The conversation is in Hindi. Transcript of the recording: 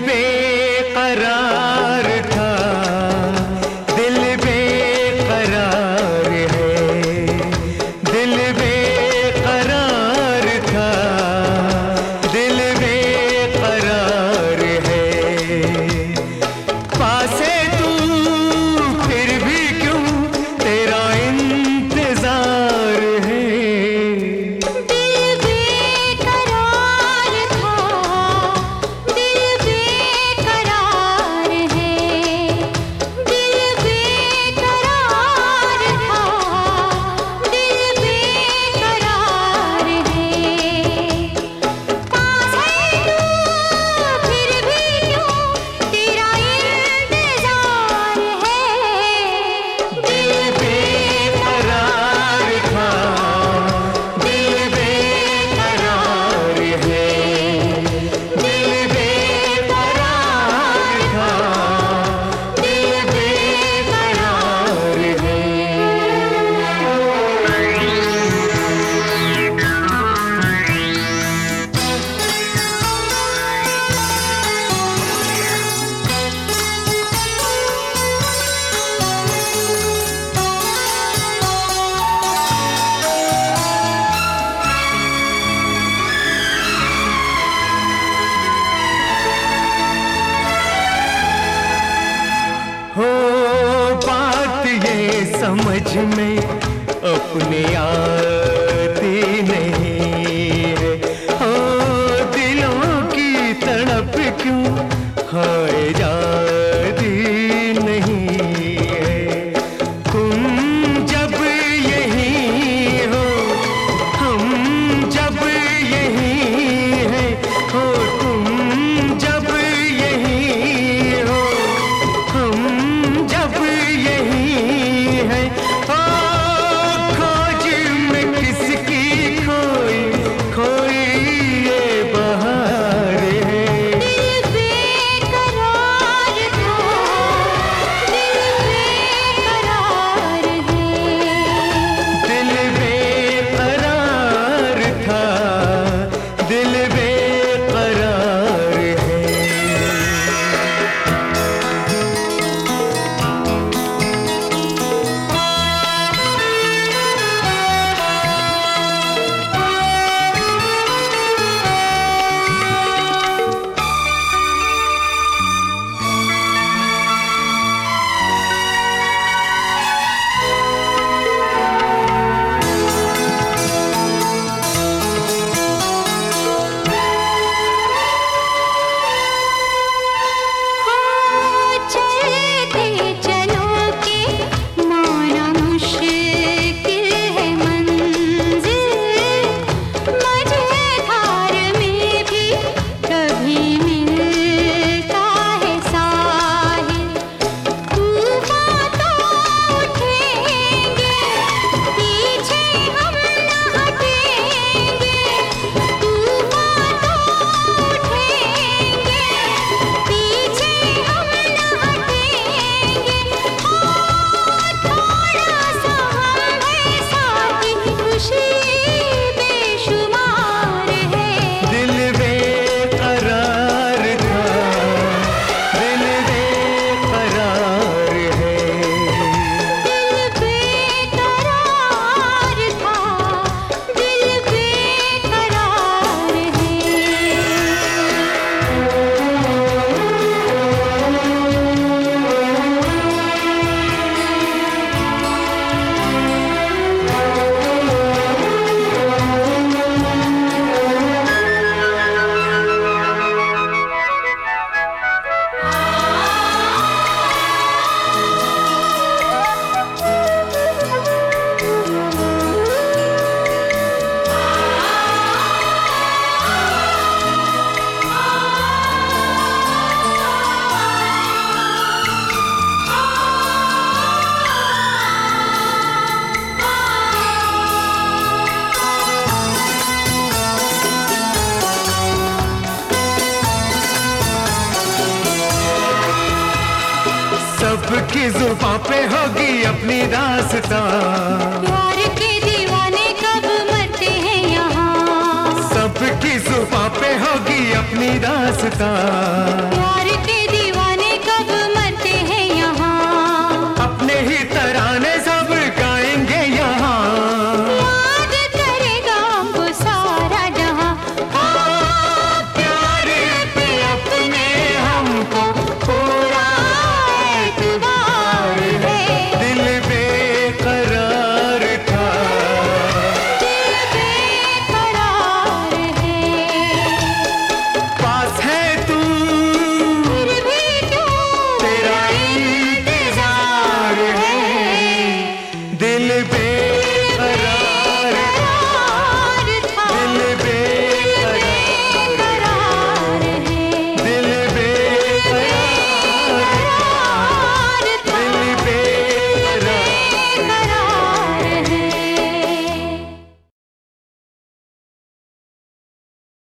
बेकरार था, दिल बेकरार है, दिल बेकरार था, दिल बेकरार है। पास है तू फिर भी क्यों तेरा इंतजार है। समझ में अपने आती नहीं है, हो दिलों की तड़प क्यों हाय जाती नहीं है। तुम जब यहीं हो हम जब यहीं हैं, हो तुम जब यहीं हो हम जब यहीं है। खोज में किसकी खोई खोई ये बहार है। दिल बेकरार था, दिल बेकरार है, दिल बेकरार था, दिल बेकरार है। सबकी जुबां पे होगी अपनी दास्तां, प्यार के दीवाने कब मरते हैं यहाँ। सबकी जुबां पे होगी अपनी दास्तां।